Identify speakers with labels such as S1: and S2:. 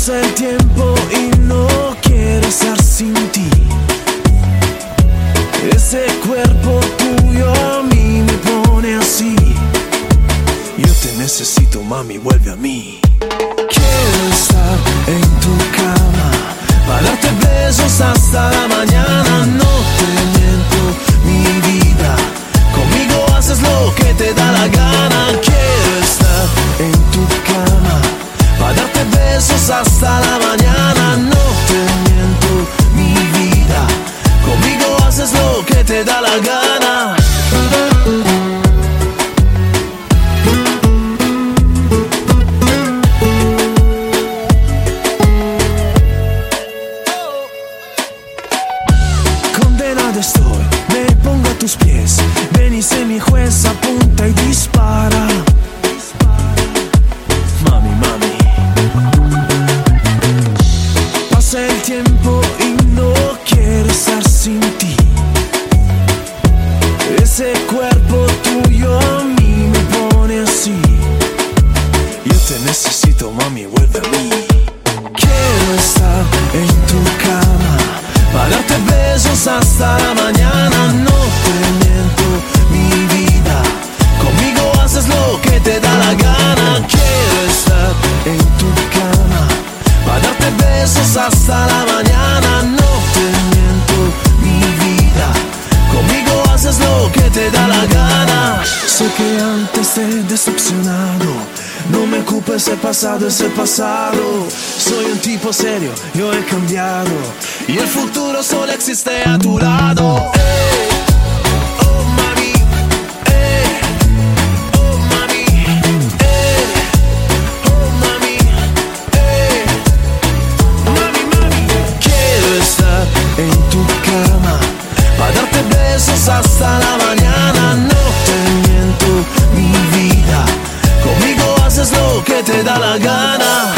S1: Pasa el tiempo y no quiero estar sin ti. Ese cuerpo tuyo a mí me pone así. Yo te necesito, mami, vuelve a mí. Quiero estar en tu cama para darte besos hasta la mañana. No te miento, mi vida, conmigo haces lo que te da la gana. Quiero estar en tu cama para darte besos hasta la mañana. No te miento, mi vida, conmigo haces lo que te da la gana. Condenado estoy, me pongo a tus pies. Ven y sé mi juez, apunta y dispara. Mami, mami. Pasa el tiempo y no quiero estar sin ti. Ese cuerpo tuyo a mí me pone así. Yo te necesito, mami, vuelve a mí. Quiero estar en tu cama para darte besos hasta la mañana. No te miento, mi vida, conmigo haces lo que te da la gana. Quiero estar en tu cama para darte besos hasta la mañana. No te miento, mi vida, conmigo haces lo que te da la gana. Sé que antes te he decepcionado, no me culpes, ese pasado es el pasado. Soy un tipo serio, yo he cambiado y el futuro solo existe a tu lado. Oh mami, oh mami, oh mami, mami, mami. Quiero estar en tu cama para darte besos hasta la mañana. No te miento, mi vida, conmigo haces lo que te da la gana.